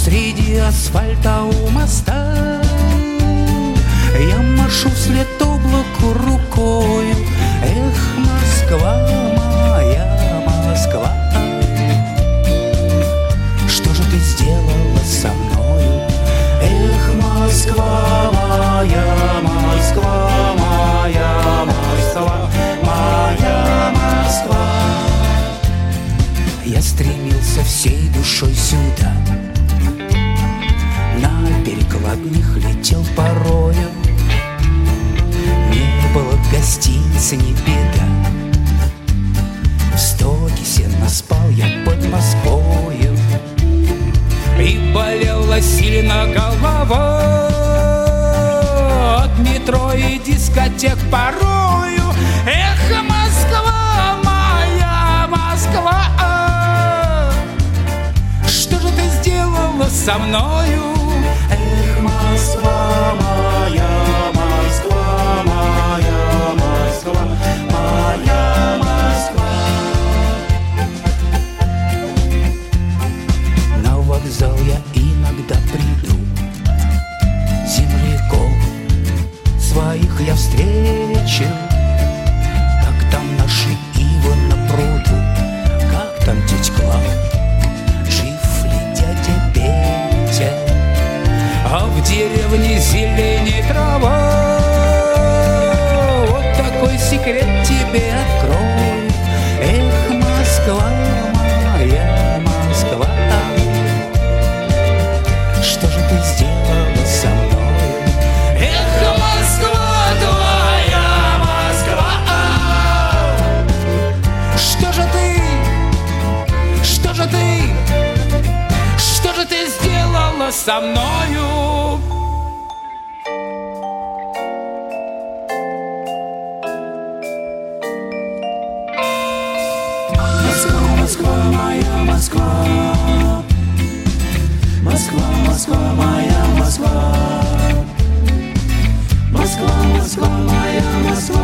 Среди асфальта у моста я машу вслед облаку рукою. Эх, Москва, моя Москва, что же ты сделала со мною? Эх, Москва, моя Москва, моя Москва, моя Москва. Я стремился всей душой сюда, на перекладных летел порою. Не было гостиницы, не беда, в стоге сено спал я под Москвою. И болела сильно голова от метро и дискотек порою. Эх, Москва, моя Москва, что же ты сделала со мною? Эх, Москва, моя Москва, моя Москва, моя Москва. На вокзал я иногда приду, земляков своих я встречу. Как там наши ивы на пруду, как там тетя Клава, жив ли дядя Петя? А в деревне зелени трава, вот такой секрет тебе открою. Эх, Москва, моя Москва, что же ты сделала со мной? Эх, Москва, твоя Москва, что же ты сделала со мною? Москва, Москва, моя Москва, Москва, Москва, моя Москва, Москва, Москва, моя Москва,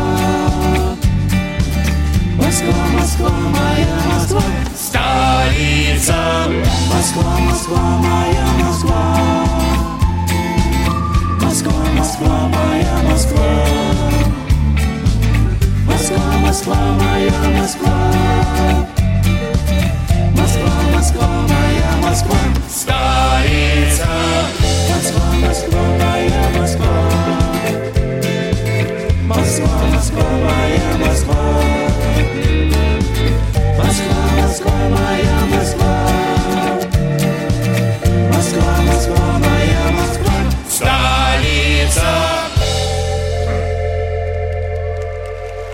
Москва, Москва, моя Москва, столица. Москва, Москва, моя Москва, Москва, Москва, моя Москва, Москва, Москва, моя Москва, Москва, Москва, моя Москва.